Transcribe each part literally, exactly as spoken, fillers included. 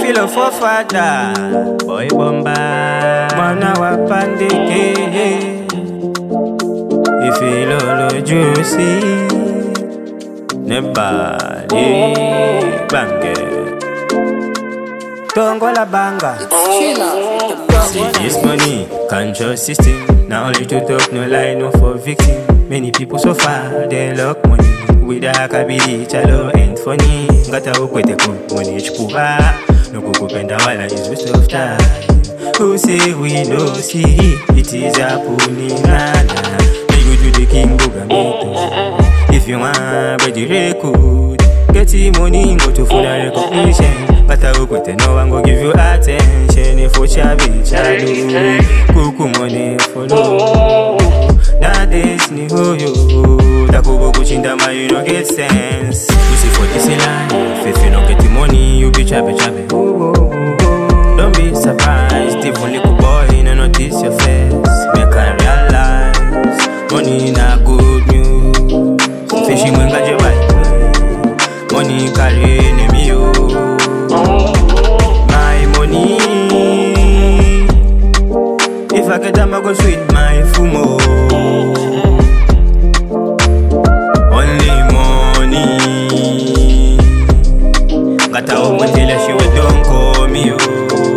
feel a father, boy bomba, mana wapandeke. If you love juicy, nebali bange. Tongo la banga. See this money, control system. Now only to talk, no lie, no for victim. Many people so far, they lock money. With a kabili, chalo ain't funny. Gata ukwete ku money chpuba. No kuku penda wala is waste of time. Who say we no see? It is a puni nana. They go to the king bugamito. If you want, but you record. Get the money, go to full recognition. Gata ukwete, no one go give you attention. If you chabi chalo, kuku money follow. That is ni hoyo. Takubo kuchinda ma you don't get sense. You see for this line, if you don't get the money, you be chabe chabe. Don't be surprised, if only little boy no notice your face. Make I realize, money na good news. Fishing when gaje bite, money carry enemy yo. My money, if I get them I go sweet my fumo. Gata ukwetele she we don't call me yo.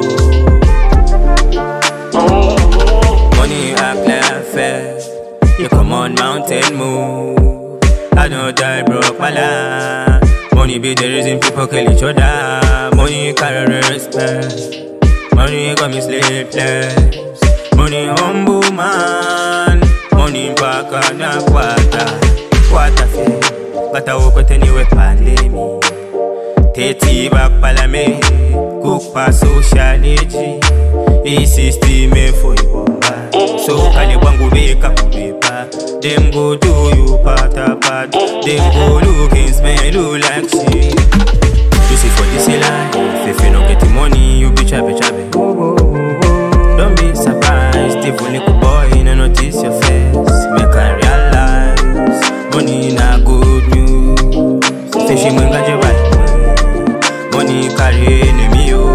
Money act like fair. You come on mountain move. I don't die broke pala. Money be the reason people kill each other. Money carry respect. Money got me sleepless. Money humble man. Money back on a quarter. Quarter fair. Gata ukwetele we pandemi. Teti back palame, cook pa sociality. E system for you bomba. So kali wangu beka kubepa. Them go do you part a part. Them go looking smell like shit. You see for this line, if you don't get the money, you be chabe chabe. Don't be surprised if only little boy no notice your face. Make I realize, money na good news. Fishing when gaje bite. Money carry enemy yo.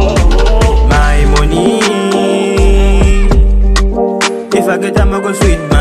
My money, if I get them I go sweet.